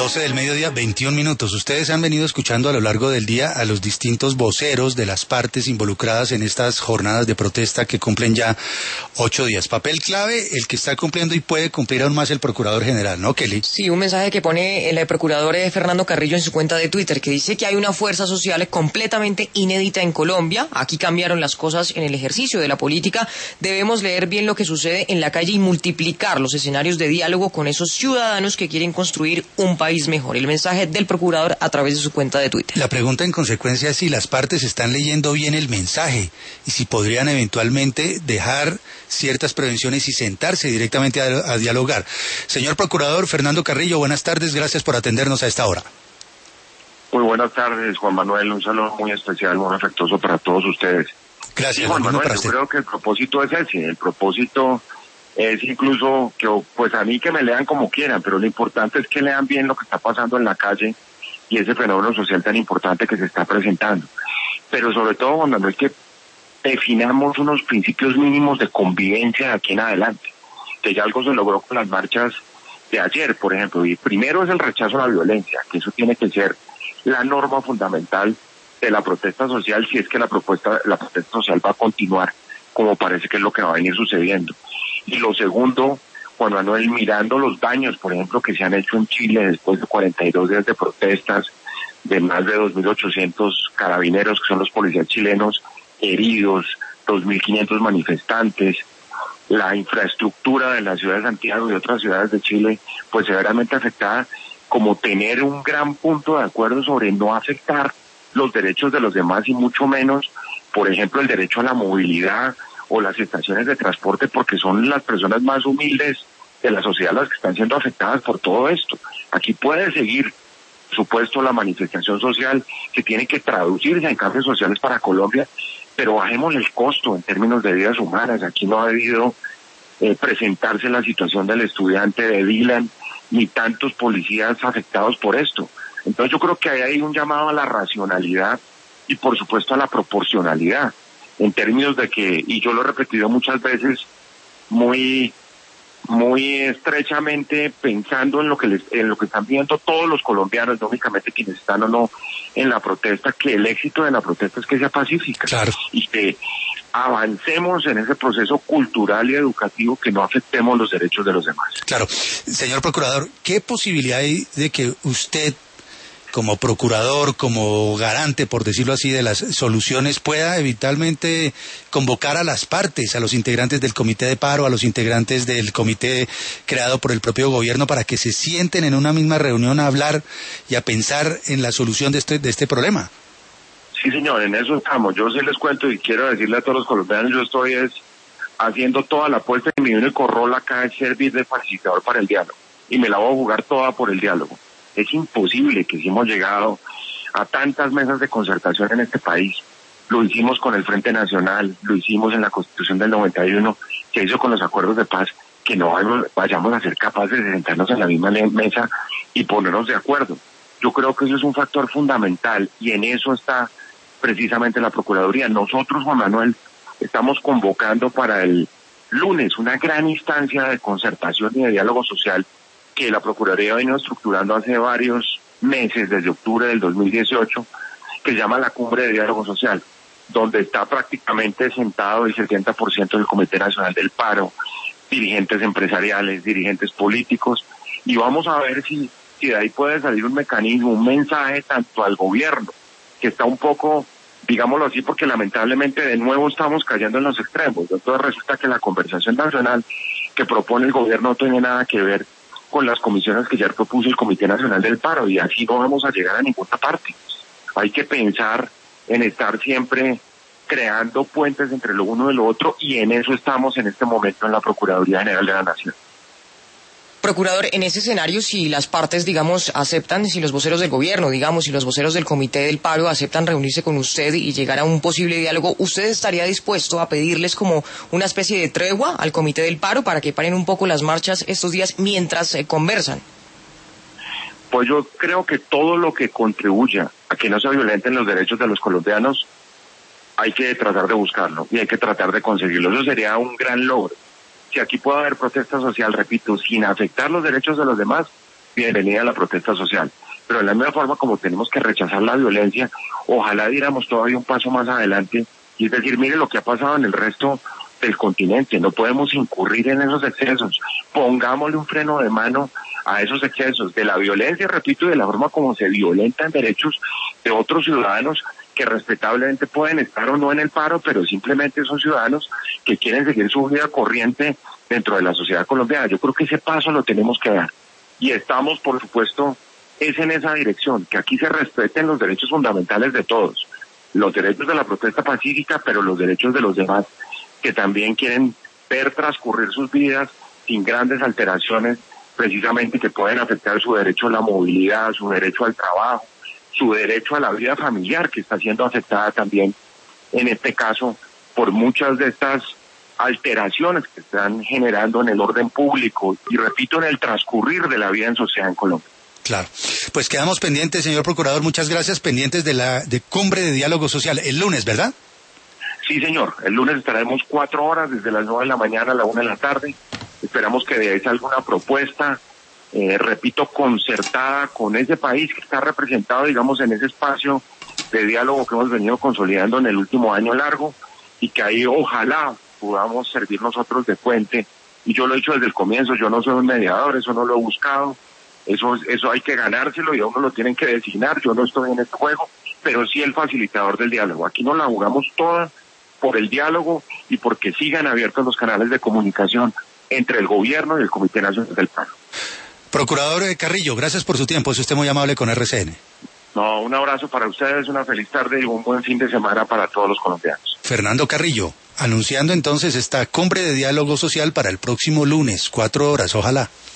12 del mediodía, 21 minutos. Ustedes han venido escuchando a lo largo del día a los distintos voceros de las partes involucradas en estas jornadas de protesta que cumplen ya 8 días. Papel clave, el que está cumpliendo y puede cumplir aún más el Procurador General, ¿no, Kelly? Sí, un mensaje que pone el procurador Fernando Carrillo en su cuenta de Twitter, que dice que hay una fuerza social completamente inédita en Colombia. Aquí cambiaron las cosas en el ejercicio de la política. Debemos leer bien lo que sucede en la calle y multiplicar los escenarios de diálogo con esos ciudadanos que quieren construir un país mejor. El mensaje del procurador a través de su cuenta de Twitter. La pregunta en consecuencia es si las partes están leyendo bien el mensaje y si podrían eventualmente dejar ciertas prevenciones y sentarse directamente a dialogar. Señor Procurador Fernando Carrillo, buenas tardes, gracias por atendernos a esta hora. Muy buenas tardes, Juan Manuel, un saludo muy especial, muy afectuoso para todos ustedes. Gracias, sí, Juan Manuel, yo creo que el propósito es ese, el propósito es incluso que, pues a mí que me lean como quieran, pero lo importante es que lean bien lo que está pasando en la calle y ese fenómeno social tan importante que se está presentando. Pero sobre todo, Juan Manuel, que definamos unos principios mínimos de convivencia de aquí en adelante, que ya algo se logró con las marchas de ayer, por ejemplo, y primero es el rechazo a la violencia, que eso tiene que ser la norma fundamental de la protesta social, si es que la protesta social va a continuar, como parece que es lo que va a venir sucediendo. Y lo segundo, Juan Manuel, mirando los daños, por ejemplo, que se han hecho en Chile después de 42 días de protestas, de más de 2.800 carabineros, que son los policías chilenos, heridos, 2.500 manifestantes, la infraestructura de la ciudad de Santiago y otras ciudades de Chile, pues severamente afectada, como tener un gran punto de acuerdo sobre no afectar los derechos de los demás y mucho menos, por ejemplo, el derecho a la movilidad o las estaciones de transporte, porque son las personas más humildes de la sociedad las que están siendo afectadas por todo esto. Aquí puede seguir, por supuesto, la manifestación social que tiene que traducirse en cambios sociales para Colombia, pero bajemos el costo en términos de vidas humanas. Aquí no ha debido presentarse la situación del estudiante de Dylan, ni tantos policías afectados por esto. Entonces yo creo que hay un llamado a la racionalidad y por supuesto a la proporcionalidad, en términos de que, y yo lo he repetido muchas veces, muy estrechamente pensando en lo que están viendo todos los colombianos, no únicamente quienes están o no en la protesta, que el éxito de la protesta es que sea pacífica. Claro. Y que avancemos en ese proceso cultural y educativo, que no afectemos los derechos de los demás. Claro. Señor Procurador, ¿qué posibilidad hay de que usted, como procurador, como garante, por decirlo así, de las soluciones, pueda eventualmente convocar a las partes, a los integrantes del comité de paro, a los integrantes del comité creado por el propio gobierno, para que se sienten en una misma reunión a hablar y a pensar en la solución de este problema? Sí, señor, en eso estamos. Yo sí les cuento y quiero decirle a todos los colombianos, yo estoy haciendo toda la apuesta y mi único rol acá es servir de facilitador para el diálogo. Y me la voy a jugar toda por el diálogo. Es imposible que si hemos llegado a tantas mesas de concertación en este país. Lo hicimos con el Frente Nacional, lo hicimos en la Constitución del 91, se hizo con los acuerdos de paz, que no vayamos a ser capaces de sentarnos en la misma mesa y ponernos de acuerdo. Yo creo que eso es un factor fundamental y en eso está precisamente la Procuraduría. Nosotros, Juan Manuel, estamos convocando para el lunes una gran instancia de concertación y de diálogo social que la Procuraduría ha venido estructurando hace varios meses, desde octubre del 2018, que se llama la Cumbre de Diálogo Social, donde está prácticamente sentado el 70% del Comité Nacional del Paro, dirigentes empresariales, dirigentes políticos, y vamos a ver si de ahí puede salir un mecanismo, un mensaje tanto al gobierno, que está un poco, digámoslo así, porque lamentablemente de nuevo estamos cayendo en los extremos. Entonces resulta que la conversación nacional que propone el gobierno no tiene nada que ver con las comisiones que ya propuso el Comité Nacional del Paro, y así no vamos a llegar a ninguna parte. Hay que pensar en estar siempre creando puentes entre lo uno y lo otro, y en eso estamos en este momento en la Procuraduría General de la Nación. Procurador, en ese escenario, si las partes, digamos, aceptan, si los voceros del gobierno, digamos, si los voceros del Comité del Paro aceptan reunirse con usted y llegar a un posible diálogo, ¿usted estaría dispuesto a pedirles como una especie de tregua al Comité del Paro para que paren un poco las marchas estos días mientras conversan? Pues yo creo que todo lo que contribuya a que no se violenten los derechos de los colombianos, hay que tratar de buscarlo y hay que tratar de conseguirlo. Eso sería un gran logro. Si aquí puede haber protesta social, repito, sin afectar los derechos de los demás, bienvenida a la protesta social. Pero de la misma forma como tenemos que rechazar la violencia, ojalá diéramos todavía un paso más adelante, y es decir, mire lo que ha pasado en el resto del continente, no podemos incurrir en esos excesos, pongámosle un freno de mano a esos excesos de la violencia, repito, y de la forma como se violentan derechos de otros ciudadanos que respetablemente pueden estar o no en el paro, pero simplemente son ciudadanos que quieren seguir su vida corriente dentro de la sociedad colombiana. Yo creo que ese paso lo tenemos que dar, y estamos, por supuesto, es en esa dirección, que aquí se respeten los derechos fundamentales de todos, los derechos de la protesta pacífica, pero los derechos de los demás, que también quieren ver transcurrir sus vidas sin grandes alteraciones, precisamente que pueden afectar su derecho a la movilidad, su derecho al trabajo, su derecho a la vida familiar, que está siendo afectada también, en este caso, por muchas de estas alteraciones que están generando en el orden público y, repito, en el transcurrir de la vida en sociedad en Colombia. Claro. Pues quedamos pendientes, señor procurador, muchas gracias, pendientes de la cumbre de diálogo social el lunes, ¿verdad? Sí, señor. El lunes estaremos 4 horas, desde las 9 de la mañana a la 1 de la tarde. Esperamos que de ahí salga una propuesta, repito, concertada con ese país que está representado, digamos, en ese espacio de diálogo que hemos venido consolidando en el último año largo, y que ahí ojalá podamos servir nosotros de puente. Y yo lo he dicho desde el comienzo, yo no soy un mediador, eso no lo he buscado, eso hay que ganárselo y a uno lo tienen que designar, yo no estoy en este juego, pero sí el facilitador del diálogo. Aquí nos la jugamos toda por el diálogo y porque sigan abiertos los canales de comunicación entre el gobierno y el Comité Nacional del Paro. Procurador Carrillo, gracias por su tiempo, es usted muy amable con RCN. No, un abrazo para ustedes, una feliz tarde y un buen fin de semana para todos los colombianos. Fernando Carrillo, anunciando entonces esta cumbre de diálogo social para el próximo lunes, 4 horas, ojalá.